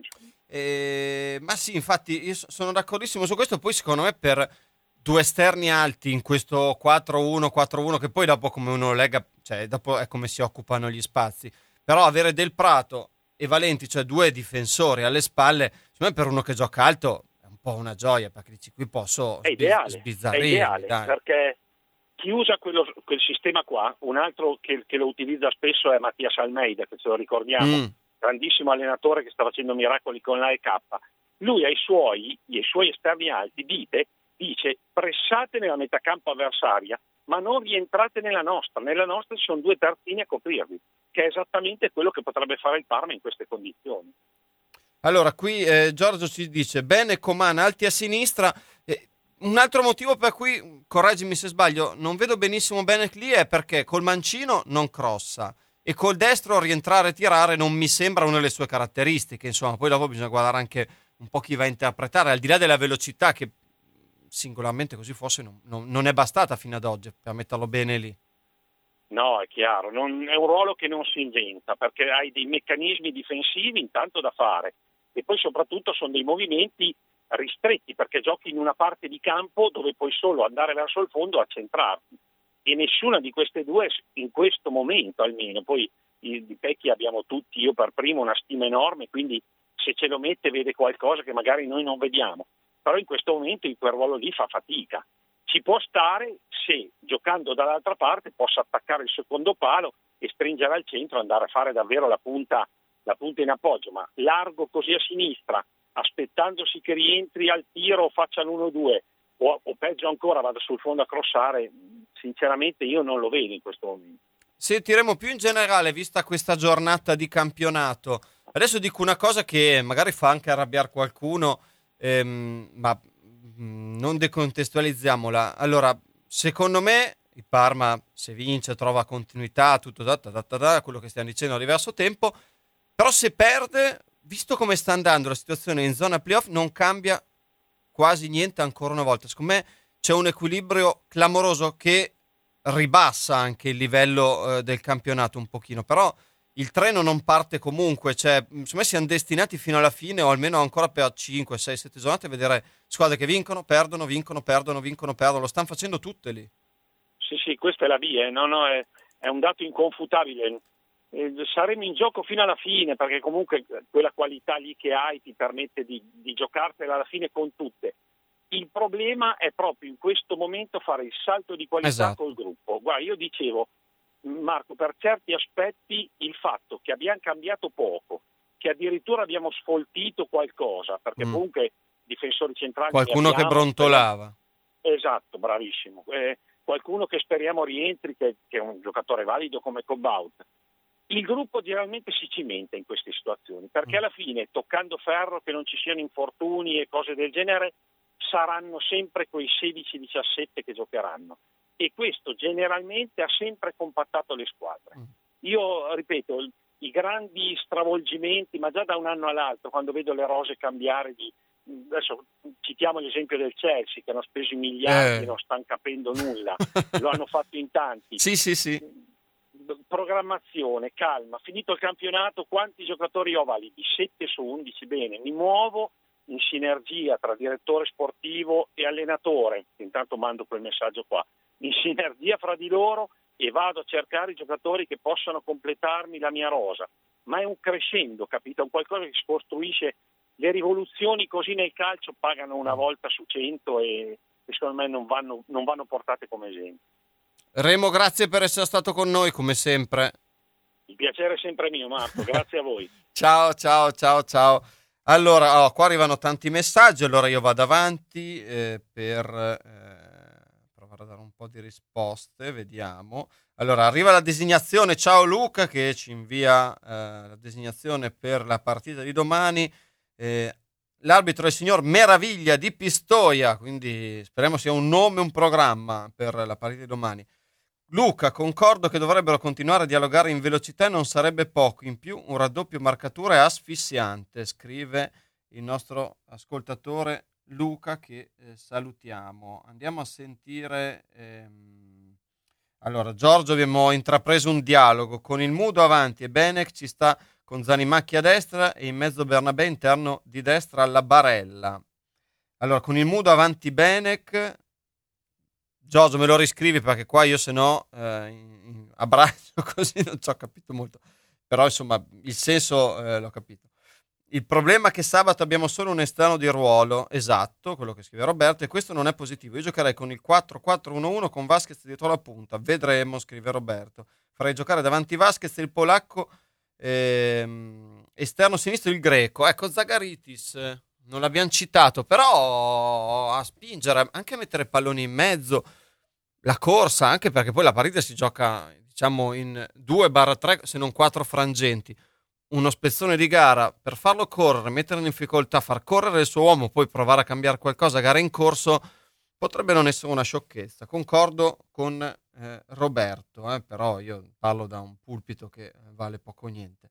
Ma sì, infatti io sono d'accordissimo su questo. Poi secondo me per due esterni alti in questo 4-1-4-1, che poi dopo come uno lega, cioè dopo è come si occupano gli spazi, però avere Del Prato e Valenti, cioè due difensori alle spalle, secondo me per uno che gioca alto è un po' una gioia, perché dici qui posso sbizzarrire. È ideale, perché chi usa quel sistema qua, un altro che lo utilizza spesso è Mattias Almeida, che ce lo ricordiamo, grandissimo allenatore che sta facendo miracoli con l'AEK. Lui ai suoi esterni alti dice pressate nella metà campo avversaria, ma non rientrate nella nostra ci sono due terzini a coprirvi, che è esattamente quello che potrebbe fare il Parma in queste condizioni. Allora qui Giorgio ci dice bene Coman alti a sinistra. Un altro motivo per cui, correggimi se sbaglio, non vedo benissimo Benek lì è perché col mancino non crossa e col destro rientrare e tirare non mi sembra una delle sue caratteristiche. Insomma, poi dopo bisogna guardare anche un po' chi va a interpretare, al di là della velocità che singolarmente così forse non è bastata fino ad oggi per metterlo bene lì. No, è chiaro, è un ruolo che non si inventa, perché hai dei meccanismi difensivi intanto da fare e poi soprattutto sono dei movimenti ristretti, perché giochi in una parte di campo dove puoi solo andare verso il fondo a centrarti, e nessuna di queste due in questo momento almeno. Poi di Pecchi abbiamo tutti, io per primo, una stima enorme, quindi se ce lo mette vede qualcosa che magari noi non vediamo, però in questo momento in quel ruolo lì fa fatica. Ci può stare se giocando dall'altra parte possa attaccare il secondo palo e stringere al centro, andare a fare davvero la punta in appoggio, ma largo così a sinistra, aspettandosi che rientri al tiro o faccia l'1-2 o peggio ancora vada sul fondo a crossare, sinceramente io non lo vedo in questo momento. Sentiremo più in generale, vista questa giornata di campionato. Adesso dico una cosa che magari fa anche arrabbiare qualcuno, ma non decontestualizziamola. Allora, secondo me il Parma, se vince, trova continuità, tutto quello che stiamo dicendo a diverso tempo, però se perde, visto come sta andando la situazione in zona playoff, non cambia quasi niente ancora una volta. Secondo me c'è un equilibrio clamoroso che ribassa anche il livello del campionato un pochino, però il treno non parte comunque, cioè secondo me siamo destinati fino alla fine o almeno ancora per 5, 6, 7 giornate a vedere squadre che vincono, perdono, lo stanno facendo tutte lì. Sì, questa è la via, no, è un dato inconfutabile. Saremo in gioco fino alla fine, perché comunque quella qualità lì che hai ti permette di giocartela alla fine con tutte. Il problema è proprio in questo momento fare il salto di qualità col gruppo. Guarda, io dicevo, Marco, per certi aspetti il fatto che abbiamo cambiato poco, che addirittura abbiamo sfoltito qualcosa, perché comunque difensori centrali qualcuno che brontolava. Esatto, bravissimo. Qualcuno che speriamo rientri, che è un giocatore valido come Cobaut. Il gruppo generalmente si cimenta in queste situazioni, perché alla fine, toccando ferro, che non ci siano infortuni e cose del genere, saranno sempre quei 16-17 che giocheranno, e questo generalmente ha sempre compattato le squadre. Io ripeto, i grandi stravolgimenti, ma già da un anno all'altro, quando vedo le rose cambiare adesso citiamo l'esempio del Chelsea, che hanno speso i miliardi e non stanno capendo nulla, lo hanno fatto in tanti. Sì. Programmazione, calma, finito il campionato, quanti giocatori ho validi? 7 su 11, bene, mi muovo in sinergia tra direttore sportivo e allenatore, intanto mando quel messaggio qua, in sinergia fra di loro, e vado a cercare i giocatori che possano completarmi la mia rosa, ma è un crescendo, capito? È un qualcosa che si costruisce. Le rivoluzioni così nel calcio pagano una volta su 100 e secondo me non vanno portate come esempio. Remo, grazie per essere stato con noi come sempre. Il piacere è sempre mio, Marco, grazie a voi. Ciao. Allora, qua arrivano tanti messaggi, allora io vado avanti per provare a dare un po' di risposte, vediamo. Allora, arriva la designazione, ciao Luca che ci invia la designazione per la partita di domani. L'arbitro è il signor Meraviglia di Pistoia, quindi speriamo sia un nome, un programma per la partita di domani. Luca, concordo che dovrebbero continuare a dialogare in velocità e non sarebbe poco, in più un raddoppio marcatura è asfissiante, scrive il nostro ascoltatore Luca che salutiamo. Andiamo a sentire allora Giorgio, abbiamo intrapreso un dialogo con il Mudo avanti e Benek ci sta con Zanimacchi a destra e in mezzo Bernabé, interno di destra alla Barella. Allora, con il Mudo avanti Benek, Giorgio me lo riscrivi perché qua io se no abbraccio così non ci ho capito molto, però insomma il senso l'ho capito. Il problema è che sabato abbiamo solo un esterno di ruolo, esatto, quello che scrive Roberto, e questo non è positivo. Io giocherei con il 4-4-1-1 con Vasquez dietro la punta, vedremo, scrive Roberto. Farei giocare davanti Vasquez il polacco, esterno sinistro il greco. Ecco, Zagaritis non l'abbiamo citato, però a spingere, anche a mettere palloni in mezzo, la corsa, anche perché poi la partita si gioca diciamo in 2/3 se non 4 frangenti. Uno spezzone di gara per farlo correre, metterlo in difficoltà, far correre il suo uomo, poi provare a cambiare qualcosa a gara in corso, potrebbe non essere una sciocchezza. Concordo con Roberto, però io parlo da un pulpito che vale poco o niente.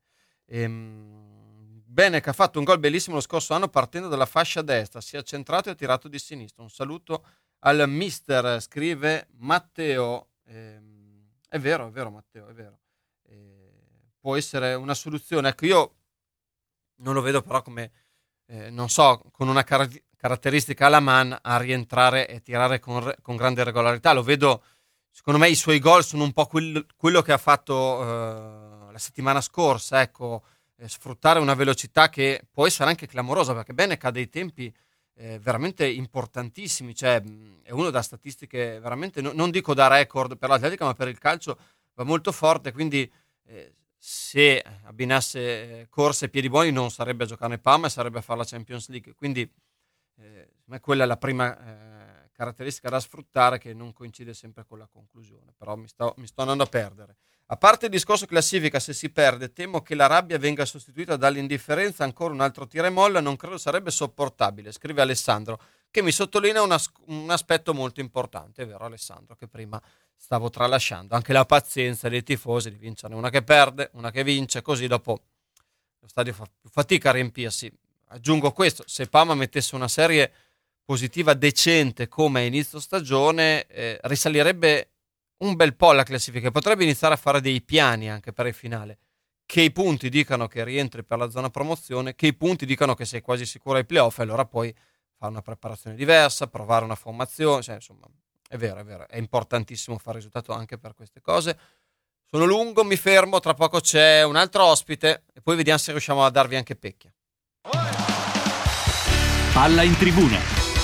Benek ha fatto un gol bellissimo lo scorso anno partendo dalla fascia destra, si è centrato e ha tirato di sinistra. Un saluto al mister, scrive Matteo. È vero Matteo, è vero. Può essere una soluzione. Ecco, io non lo vedo però come, non so, con una caratteristica alla Man a rientrare e tirare con grande regolarità. Lo vedo, secondo me i suoi gol sono un po' quello che ha fatto la settimana scorsa, ecco, sfruttare una velocità che può essere anche clamorosa, perché Benek ha dei tempi veramente importantissimi, cioè è uno da statistiche veramente, non dico da record per l'atletica, ma per il calcio va molto forte, quindi se abbinasse corse e piedi buoni non sarebbe a giocare in Parma e sarebbe a fare la Champions League, quindi quella è la prima caratteristica da sfruttare, che non coincide sempre con la conclusione, però mi sto andando a perdere. A parte il discorso classifica, se si perde temo che la rabbia venga sostituita dall'indifferenza, ancora un altro tira e molla, non credo sarebbe sopportabile, scrive Alessandro, che mi sottolinea un aspetto molto importante, è vero Alessandro, che prima stavo tralasciando, anche la pazienza dei tifosi di vincere, una che perde, una che vince, così dopo lo stadio fa più fatica a riempirsi. Aggiungo questo, se Parma mettesse una serie positiva decente come a inizio stagione, risalirebbe un bel po' la classifica, potrebbe iniziare a fare dei piani anche per il finale, che i punti dicano che rientri per la zona promozione, che i punti dicano che sei quasi sicuro ai playoff, e allora poi fare una preparazione diversa, provare una formazione, cioè, insomma, è vero, è importantissimo fare risultato anche per queste cose. Sono lungo, mi fermo, tra poco c'è un altro ospite e poi vediamo se riusciamo a darvi anche pecchia. Palla in tribuna.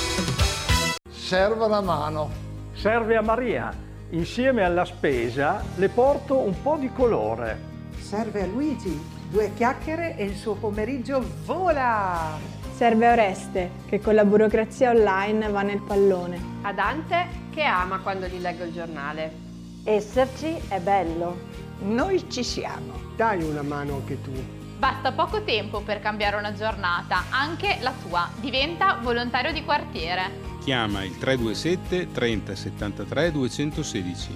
Serve una mano. Serve a Maria. Insieme alla spesa le porto un po' di colore. Serve a Luigi. 2 chiacchiere e il suo pomeriggio vola. Serve a Oreste, che con la burocrazia online va nel pallone. A Dante, che ama quando gli leggo il giornale. Esserci è bello. Noi ci siamo. Dai una mano anche tu. Basta poco tempo per cambiare una giornata, anche la tua. Diventa volontario di quartiere. Chiama il 327 30 73 216.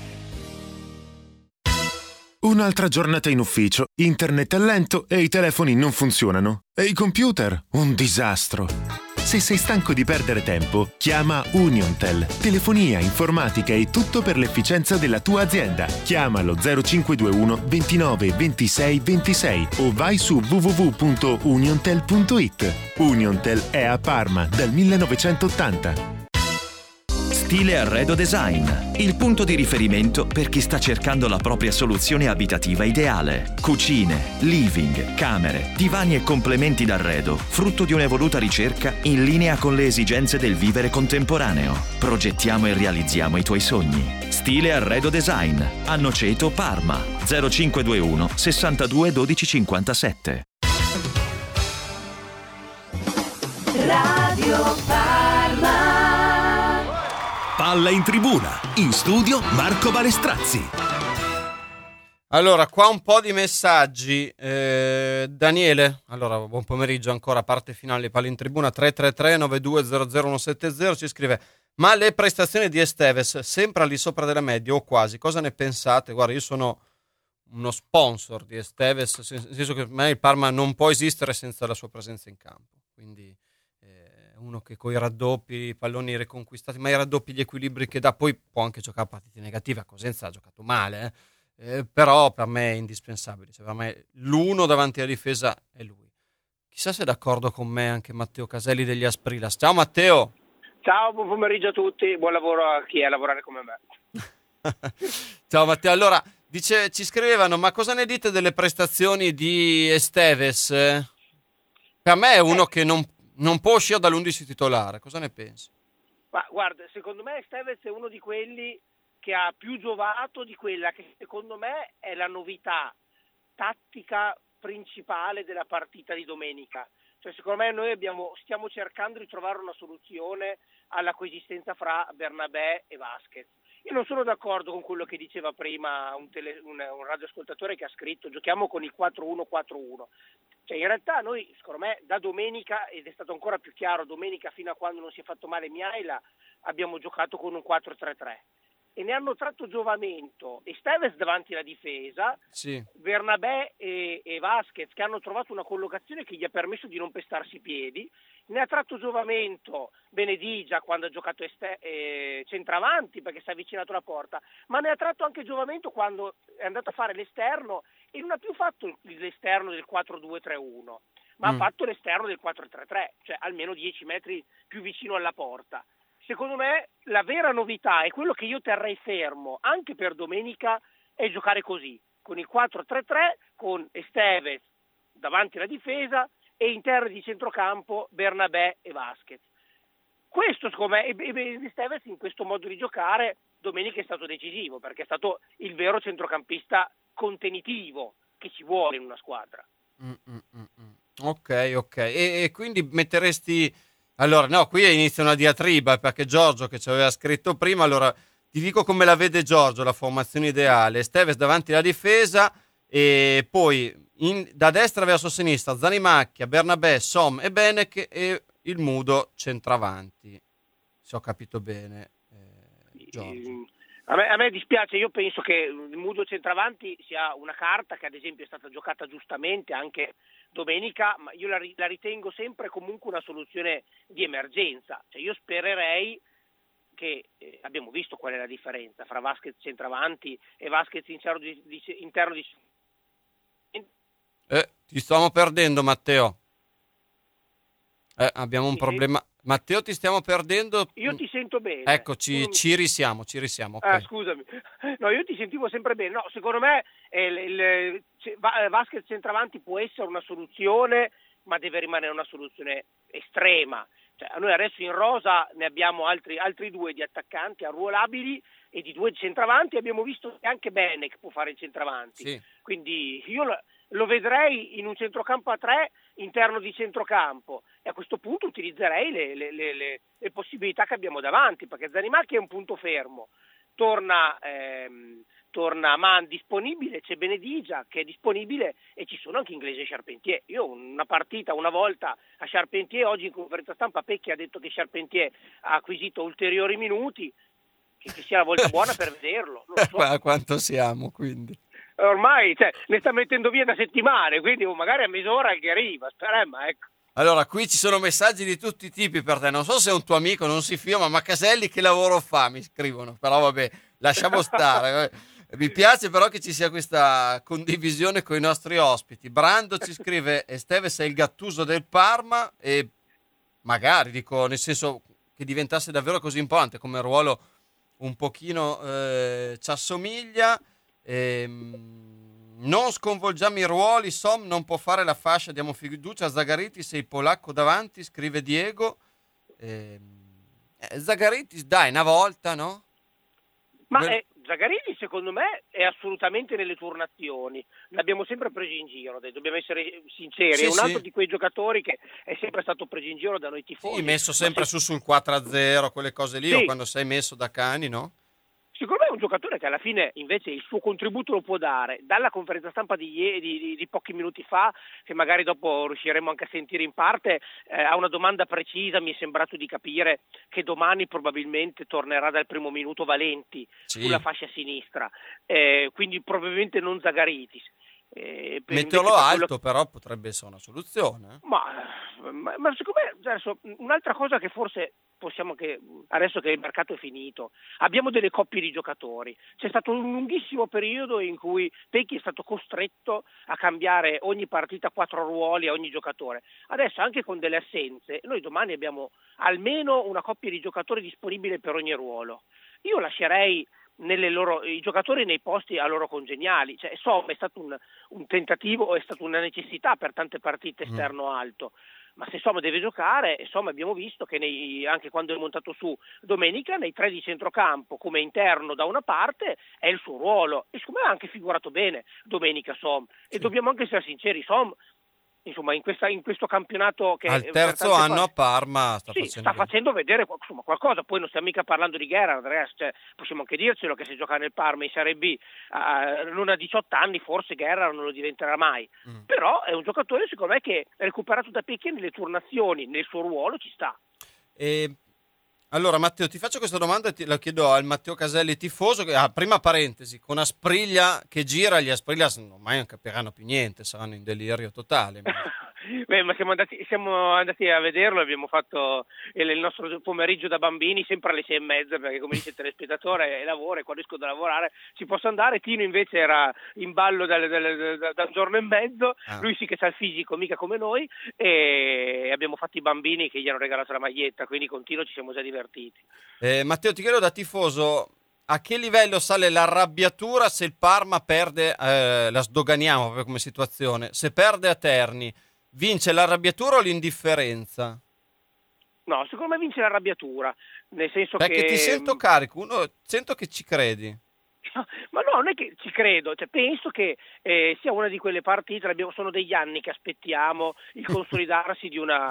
Un'altra giornata in ufficio, internet è lento e i telefoni non funzionano. E i computer? Un disastro. Se sei stanco di perdere tempo, chiama Uniontel. Telefonia, informatica e tutto per l'efficienza della tua azienda. Chiamalo 0521 29 26 26 o vai su www.uniontel.it. Uniontel è a Parma dal 1980. Stile Arredo Design, il punto di riferimento per chi sta cercando la propria soluzione abitativa ideale. Cucine, living, camere, divani e complementi d'arredo, frutto di un'evoluta ricerca in linea con le esigenze del vivere contemporaneo. Progettiamo e realizziamo i tuoi sogni. Stile Arredo Design, a Noceto, Parma, 0521 62 12 57. Radio Parma. Palla in tribuna, in studio Marco Balestrazzi. Allora, qua un po' di messaggi. Daniele, allora buon pomeriggio ancora, parte finale, Palla in tribuna 333-9200-170, ci scrive: ma le prestazioni di Esteves sempre al di sopra della media o quasi, cosa ne pensate? Guarda, io sono uno sponsor di Esteves, nel senso che per me il Parma non può esistere senza la sua presenza in campo, quindi uno che coi raddoppi, i palloni riconquistati, ma i raddoppi, gli equilibri che dà, poi può anche giocare partite negative, a Cosenza ha giocato male, però per me è indispensabile, cioè per me l'uno davanti alla difesa è lui. Chissà se è d'accordo con me anche Matteo Caselli degli Asprilas. Ciao Matteo! Ciao, buon pomeriggio a tutti, buon lavoro a chi è a lavorare come me. Ciao Matteo, allora ci scrivevano, ma cosa ne dite delle prestazioni di Esteves? Per me è uno che non può uscire dall'11 titolare, cosa ne pensi? Ma guarda, secondo me Esteves è uno di quelli che ha più giovato di quella che secondo me è la novità tattica principale della partita di domenica. Cioè secondo me noi stiamo cercando di trovare una soluzione alla coesistenza fra Bernabé e Vasquez. Io non sono d'accordo con quello che diceva prima un radioascoltatore che ha scritto giochiamo con il 4-1-4-1. Cioè in realtà noi, secondo me, da domenica, ed è stato ancora più chiaro domenica fino a quando non si è fatto male Mihaila, abbiamo giocato con un 4-3-3 e ne hanno tratto giovamento Esteves davanti alla difesa, sì. Bernabé e Vasquez che hanno trovato una collocazione che gli ha permesso di non pestarsi i piedi, ne ha tratto giovamento Benedigia quando ha giocato centravanti perché si è avvicinato alla porta, ma ne ha tratto anche giovamento quando è andato a fare l'esterno e non ha più fatto l'esterno del 4-2-3-1, ma ha fatto l'esterno del 4-3-3, cioè almeno 10 metri più vicino alla porta. Secondo me la vera novità è quello che io terrei fermo anche per domenica è giocare così, con il 4-3-3 con Esteves davanti alla difesa e interni di centrocampo Bernabé e Vasquez. Questo secondo me, e Esteves in questo modo di giocare domenica è stato decisivo, perché è stato il vero centrocampista contenitivo che ci vuole in una squadra. Ok. E quindi metteresti... Allora, no, qui inizia una diatriba, perché Giorgio che ci aveva scritto prima, allora ti dico come la vede Giorgio, la formazione ideale. Esteves davanti alla difesa e poi da destra verso sinistra Zanimacchia, Bernabé, Som e Benek e il Mudo centravanti. Se ho capito bene, Giorgio. A me dispiace, io penso che il Mudo centravanti sia una carta che ad esempio è stata giocata giustamente anche domenica, ma io la ritengo sempre comunque una soluzione di emergenza. Cioè io spererei che abbiamo visto qual è la differenza fra Vasquez centravanti e Vasquez interno di... Ti stiamo perdendo, Matteo. Abbiamo un problema. Matteo, ti stiamo perdendo. Io ti sento bene. Ecco, ci risiamo. Okay. Scusami. No, io ti sentivo sempre bene. No, secondo me Vasquez centravanti può essere una soluzione, ma deve rimanere una soluzione estrema. Cioè, noi adesso in rosa ne abbiamo altri due di attaccanti arruolabili e di due centravanti. Abbiamo visto che anche Benek può fare il centravanti. Sì. Quindi io lo vedrei in un centrocampo a 3 interno di centrocampo e a questo punto utilizzerei le possibilità che abbiamo davanti, perché Zanimacchi è un punto fermo, torna Man disponibile, c'è Benedigia che è disponibile e ci sono anche Inglese e Charpentier. Io una partita una volta a Charpentier, oggi in conferenza stampa Pecchi ha detto che Charpentier ha acquisito ulteriori minuti, che sia la volta buona per vederlo. Non lo so. A quanto siamo quindi? Ormai ne sta mettendo via da settimane, quindi magari a mezz'ora che arriva, speriamo, ecco. Allora, qui ci sono messaggi di tutti i tipi per te, non so se è un tuo amico, non si fia, ma Caselli che lavoro fa, mi scrivono, però vabbè, lasciamo stare. Mi piace però che ci sia questa condivisione con i nostri ospiti. Brando ci scrive, Esteves è il Gattuso del Parma e magari, dico, nel senso che diventasse davvero così importante come ruolo un pochino ci assomiglia. Non sconvolgiamo i ruoli, Som non può fare la fascia, diamo fiducia a Zagaritis e il polacco davanti, scrive Diego. Zagaritis dai una volta, no? Ma Zagarini secondo me è assolutamente nelle turnazioni, l'abbiamo sempre preso in giro, dobbiamo essere sinceri, sì, è un altro di quei giocatori che è sempre stato preso in giro da noi tifosi. Sì, messo sempre sul 4-0, quelle cose lì, sì. O quando sei messo da cani, no? Secondo me è un giocatore che alla fine invece il suo contributo lo può dare. Dalla conferenza stampa di pochi minuti fa, che magari dopo riusciremo anche a sentire in parte, a una domanda precisa mi è sembrato di capire che domani probabilmente tornerà dal primo minuto Valenti, sì, sulla fascia sinistra, quindi probabilmente non Zagaritis. Metterlo alto però potrebbe essere una soluzione. Ma secondo me adesso, un'altra cosa che forse possiamo, che adesso che il mercato è finito, abbiamo delle coppie di giocatori. C'è stato un lunghissimo periodo in cui Pecchi è stato costretto a cambiare ogni partita 4 ruoli a ogni giocatore. Adesso anche con delle assenze noi domani abbiamo almeno una coppia di giocatori disponibile per ogni ruolo. Io lascerei i giocatori nei posti a loro congeniali, cioè è stato un tentativo, è stata una necessità per tante partite esterno alto, ma se Som deve giocare, abbiamo visto che anche quando è montato su domenica nei 3 di centrocampo come interno da una parte è il suo ruolo e secondo me ha anche figurato bene domenica Som, sì. E dobbiamo anche essere sinceri, Som insomma in questo campionato che al terzo anno a Parma sta facendo vedere qualcosa. Poi non stiamo mica parlando di Gerrard, cioè, possiamo anche dircelo che se gioca nel Parma in Serie B non a 18 anni forse Gerrard non lo diventerà mai, però è un giocatore secondo me che recuperato da Pecchi nelle turnazioni, nel suo ruolo ci sta. Allora Matteo, ti faccio questa domanda e la chiedo al Matteo Caselli tifoso, che prima parentesi, con Aspriglia che gira, gli Aspriglia ormai non capiranno più niente, saranno in delirio totale. Beh, ma siamo andati a vederlo, abbiamo fatto il nostro pomeriggio da bambini sempre alle 6:30, perché come dice il telespettatore lavora e quando esco da lavorare ci posso andare. Tino invece era in ballo da un giorno e mezzo, lui sì che c'ha il fisico, mica come noi, e abbiamo fatto i bambini che gli hanno regalato la maglietta, quindi con Tino ci siamo già divertiti. Matteo, ti chiedo da tifoso, a che livello sale l'arrabbiatura se il Parma perde, la sdoganiamo proprio come situazione, se perde a Terni, vince l'arrabbiatura o l'indifferenza? No, secondo me vince l'arrabbiatura, nel senso Perché che... ti sento carico, sento che ci credi. Ma no, non è che ci credo, cioè, penso che sia una di quelle partite, sono degli anni che aspettiamo il consolidarsi di una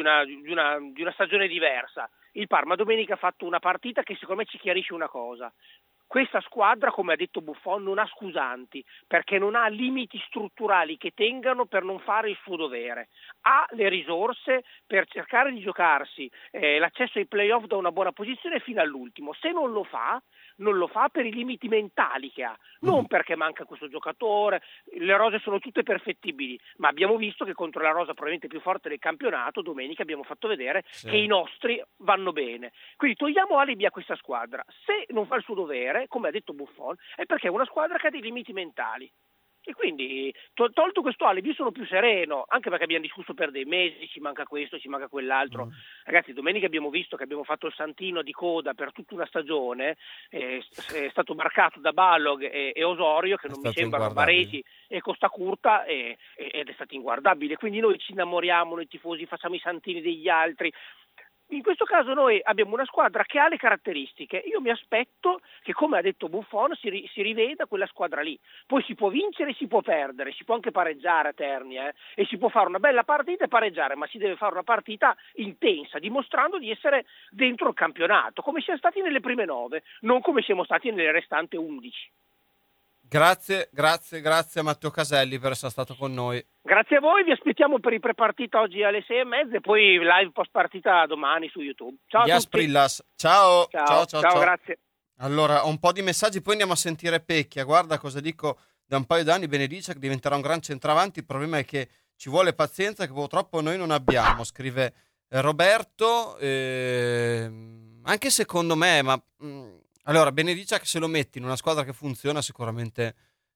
stagione diversa. Il Parma domenica ha fatto una partita che secondo me ci chiarisce una cosa. Questa squadra, come ha detto Buffon, non ha scusanti, perché non ha limiti strutturali che tengano per non fare il suo dovere. Ha le risorse per cercare di giocarsi l'accesso ai playoff da una buona posizione fino all'ultimo. Se non lo fa per i limiti mentali che ha, non perché manca questo giocatore, le rose sono tutte perfettibili, ma abbiamo visto che contro la rosa probabilmente più forte del campionato, domenica abbiamo fatto vedere che i nostri vanno bene. Quindi togliamo alibi a questa squadra. Se non fa il suo dovere, come ha detto Buffon, è perché è una squadra che ha dei limiti mentali. E quindi, tolto questo alibi, io sono più sereno, anche perché abbiamo discusso per dei mesi, ci manca questo, ci manca quell'altro. Ragazzi, domenica abbiamo visto che abbiamo fatto il santino di coda per tutta una stagione, è stato marcato da Balog e Osorio, che non mi sembrano Baresi e Costa Curta, ed è stato inguardabile. Quindi noi ci innamoriamo, noi tifosi, facciamo i santini degli altri. In questo caso noi abbiamo una squadra che ha le caratteristiche. Io mi aspetto che, come ha detto Buffon, si riveda quella squadra lì. Poi si può vincere, si può perdere, si può anche pareggiare a Terni, e si può fare una bella partita e pareggiare, ma si deve fare una partita intensa, dimostrando di essere dentro il campionato, come siamo stati nelle prime 9, non come siamo stati nelle restanti 11. Grazie a Matteo Caselli per essere stato con noi. Grazie a voi, vi aspettiamo per il prepartita oggi alle 6:30 e poi live post partita domani su YouTube. Ciao a tutti. Ciao, grazie. Allora, ho un po' di messaggi, poi andiamo a sentire Pecchia. Guarda cosa dico da un paio d'anni, Benedice che diventerà un gran centravanti, il problema è che ci vuole pazienza che purtroppo noi non abbiamo, scrive Roberto, anche secondo me, ma... Allora, Benedice che se lo metti in una squadra che funziona sicuramente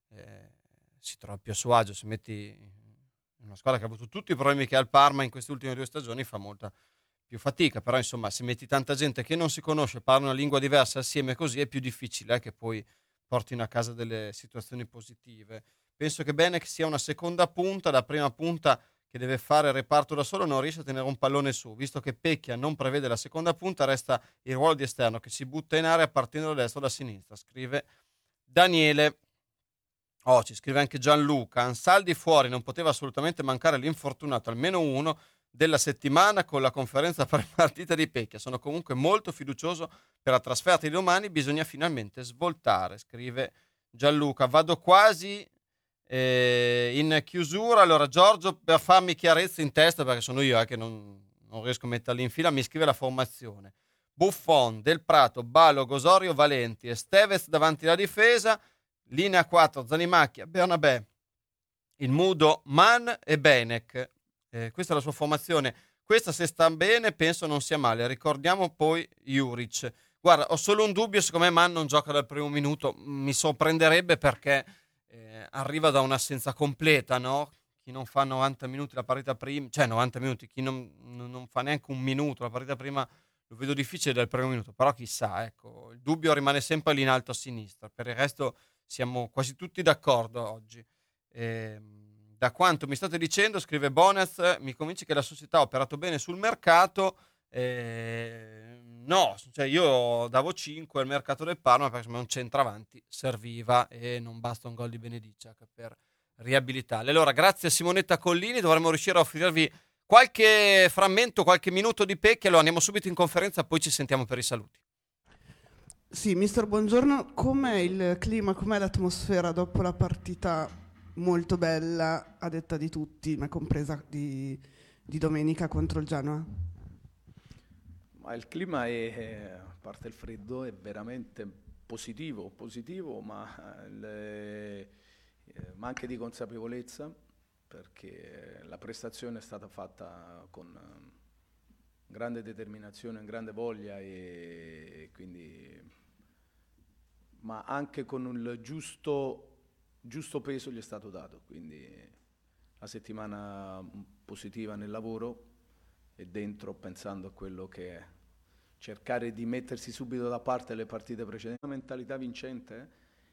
si trova più a suo agio. Se metti in una squadra che ha avuto tutti i problemi che ha il Parma in queste ultime 2 stagioni fa molta più fatica, però insomma se metti tanta gente che non si conosce, parla una lingua diversa assieme così è più difficile che poi portino a casa delle situazioni positive. Penso che bene che sia una seconda punta, la prima punta che deve fare il reparto da solo non riesce a tenere un pallone su, visto che Pecchia non prevede la seconda punta resta il ruolo di esterno che si butta in area partendo da destra o da sinistra, scrive Daniele. Ci scrive anche Gianluca, Ansaldi fuori, non poteva assolutamente mancare l'infortunato, almeno uno della settimana con la conferenza pre-partita di Pecchia, sono comunque molto fiducioso per la trasferta di domani, bisogna finalmente svoltare, scrive Gianluca. Vado quasi in chiusura. Allora Giorgio, per farmi chiarezza in testa, perché sono io che non riesco a metterli in fila, mi scrive la formazione: Buffon, Del Prato, Balog, Osorio, Valenti, Estevez davanti alla difesa, linea 4 Zanimacchia, Bernabé, il Mudo, Mann e Benek. Questa è la sua formazione. Questa, se sta bene, penso non sia male. Ricordiamo poi Juric. Guarda, ho solo un dubbio, secondo me Mann non gioca dal primo minuto, mi sorprenderebbe perché arriva da un'assenza completa, no? Chi non fa 90 minuti la partita prima, cioè 90 minuti, chi non fa neanche un minuto la partita prima, lo vedo difficile dal primo minuto, però chissà, ecco, il dubbio rimane sempre lì in alto a sinistra, per il resto siamo quasi tutti d'accordo oggi. Da quanto mi state dicendo, scrive Bonez, mi convince che la società ha operato bene sul mercato. No, cioè io davo 5 al mercato del Parma perché un centravanti serviva e non basta un gol di Benedice per riabilitarli. Allora, grazie a Simonetta Collini, dovremmo riuscire a offrirvi qualche frammento, qualche minuto di Pecchia. Allora andiamo subito in conferenza, poi ci sentiamo per i saluti. Sì, mister, buongiorno. Com'è il clima, com'è l'atmosfera dopo la partita molto bella, a detta di tutti, ma compresa di domenica contro il Genoa? Ma il clima è, a parte il freddo, è veramente positivo, ma anche di consapevolezza, perché la prestazione è stata fatta con grande determinazione, grande voglia e quindi, ma anche con il giusto peso gli è stato dato, quindi la settimana positiva nel lavoro e dentro pensando a quello che cercare di mettersi subito da parte le partite precedenti. Una mentalità vincente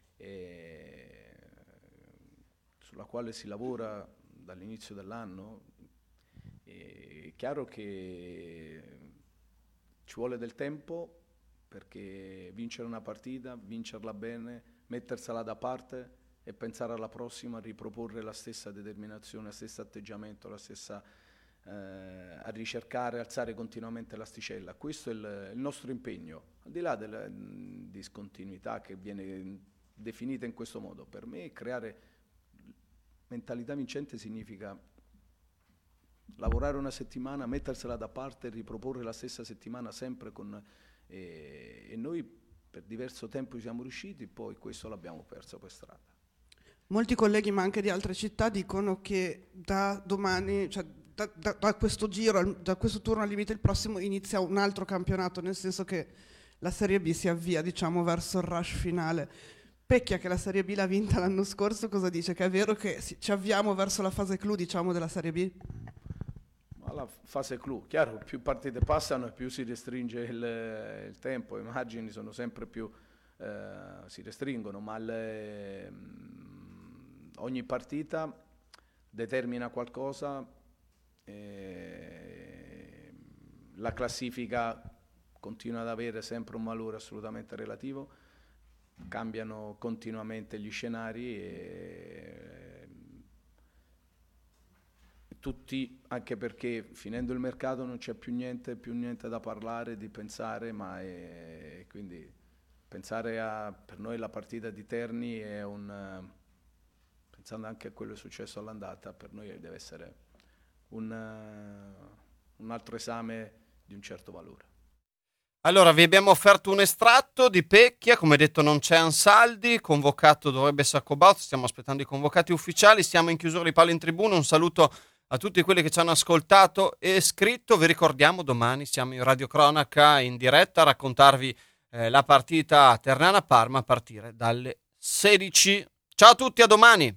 sulla quale si lavora dall'inizio dell'anno. È chiaro che ci vuole del tempo, perché vincere una partita, vincerla bene, mettersela da parte e pensare alla prossima, riproporre la stessa determinazione, lo stesso atteggiamento, la stessa a ricercare, alzare continuamente l'asticella. Questo è il nostro impegno, al di là della discontinuità che viene definita in questo modo. Per me creare mentalità vincente significa lavorare una settimana, mettersela da parte e riproporre la stessa settimana sempre e noi per diverso tempo ci siamo riusciti, poi questo l'abbiamo perso per strada. Molti colleghi, ma anche di altre città, dicono che da domani, cioè da questo giro, da questo turno al limite, il prossimo inizia un altro campionato, nel senso che la Serie B si avvia, diciamo, verso il rush finale. Pecchia, che la Serie B l'ha vinta l'anno scorso, cosa dice? Che è vero che ci avviamo verso la fase clou, diciamo, della Serie B? La fase clou, chiaro, più partite passano e più si restringe il tempo, i margini sono sempre più, si restringono, ma ogni partita determina qualcosa. La classifica continua ad avere sempre un valore assolutamente relativo, cambiano continuamente gli scenari e tutti, anche perché finendo il mercato non c'è più niente da parlare, di pensare, ma quindi pensare per noi la partita di Terni è pensando anche a quello che è successo all'andata, per noi deve essere un altro esame di un certo valore. Allora, vi abbiamo offerto un estratto di Pecchia, come detto non c'è Ansaldi, convocato dovrebbe Saccobaut, stiamo aspettando i convocati ufficiali, siamo in chiusura di Palla in Tribuna, un saluto a tutti quelli che ci hanno ascoltato e scritto, vi ricordiamo domani siamo in radiocronaca in diretta a raccontarvi la partita Ternana-Parma a partire dalle 16. Ciao a tutti, a domani!